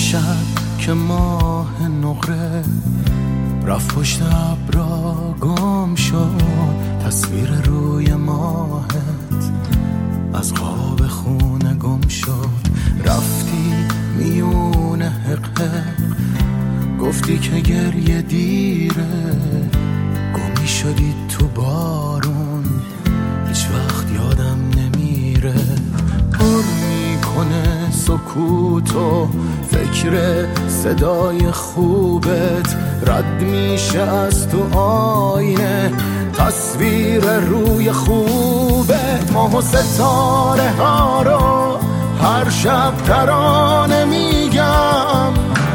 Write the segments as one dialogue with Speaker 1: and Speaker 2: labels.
Speaker 1: شب که ماه نقره رفت پشت ابرا گم شد، تصویر روی ماهت از قاب خونه گم شد. رفتی میون حقه گفتی که گریه دیره، گمی شدی تو بارون هیچ وقت یادم نمیره. پر میکنه سکوتو فکر صدای خوبت، رد میشه از تو آینه تصویر روی خوبت. ماه و ستاره ها رو هر شب ترانه میگم،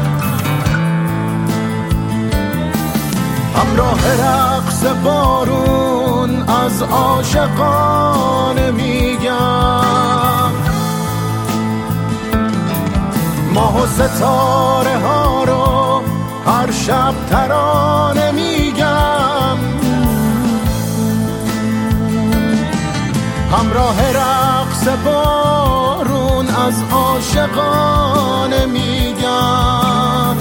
Speaker 1: همراه رقص بارون از عاشقانه میگم. ماه و ستاره ها رو هر شب ترانه میگم، همراه رقص بارون از عاشقانه میگم.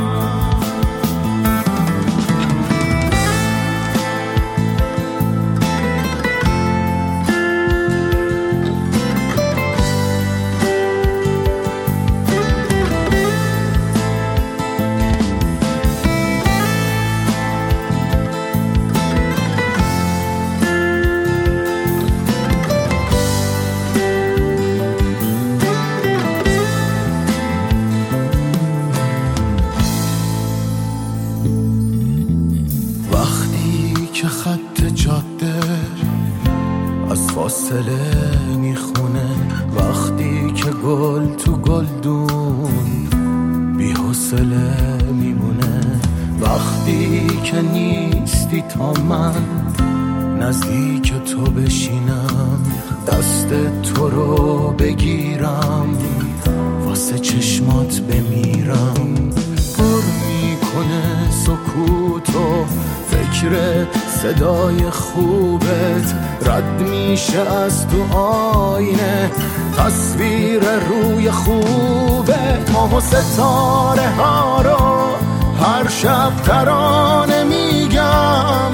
Speaker 1: که خط جاده از فاصله میخونه، وقتی که گل تو گلدون بی حوصله میمونه، وقتی که نیستی تا من نزدیک تو بشینم، دست تو رو بگیرم واسه چشمات بمیرم. پر میکنه سکوتو فکر صدای خوبت، رد میشه از تو آینه تصویر روی خوبت. ماه و ستاره ها رو هر شب ترانه میگم،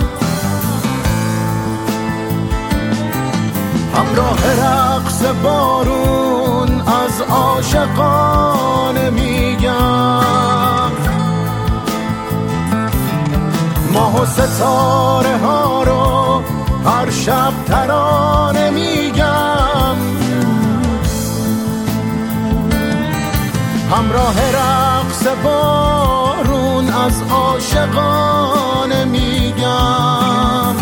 Speaker 1: همراه رقص بارون از عاشقانه میگم. ماه و ستاره ها رو هر شب ترانه میگم، همراه رقص بارون از عاشقانه میگم.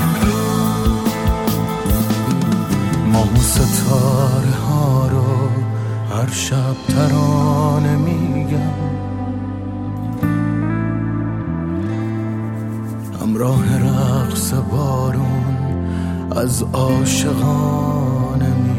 Speaker 1: ماه و ستاره ها رو هر شب ترانه میگم، همراه رقص بارون از عاشقانه